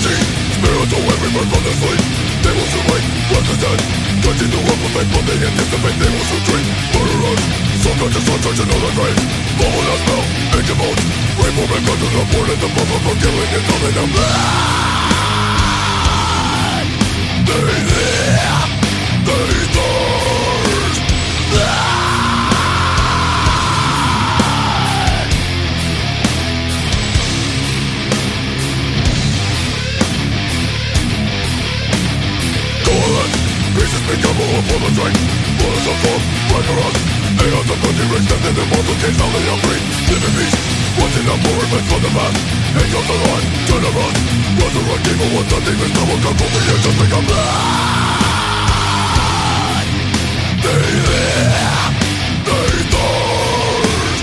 Spiritual every birth from their sleep. They will shoot wait, what's the dead? Touching the world with fake, but they anticipate. They will shoot dream, murder us. Some conscious one touching on their grave. Bubble that smell, ancient bones. Rainbow men cut to the board and the bubble for killing and telling them they live, they thirst. Pieces become all for the drink. Bullets of form, right around. Aeons of country rich, and in the mortal case, now they are free. Live in peace, watching out for revenge for the past. Angels are on, turn around. Resurrect evil once the demons now will come from the edge and become blood. They live, they thirst.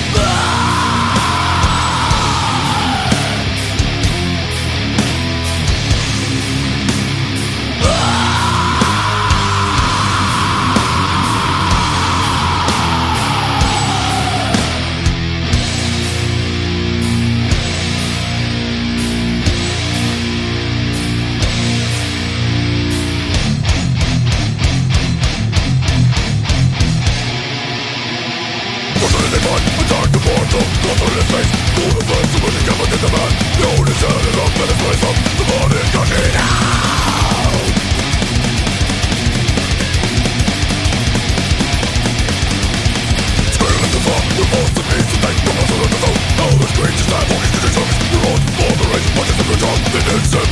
Attack the portal, closer in his face. Full of blood, so when he comes in the man. The old is dead and up in his place up. The body is gushing out. Spirit of the fall, the most of peace to take. The muscle of the soul, all the screeches that walking to the chunks. The road for the race, watches the control. The insane.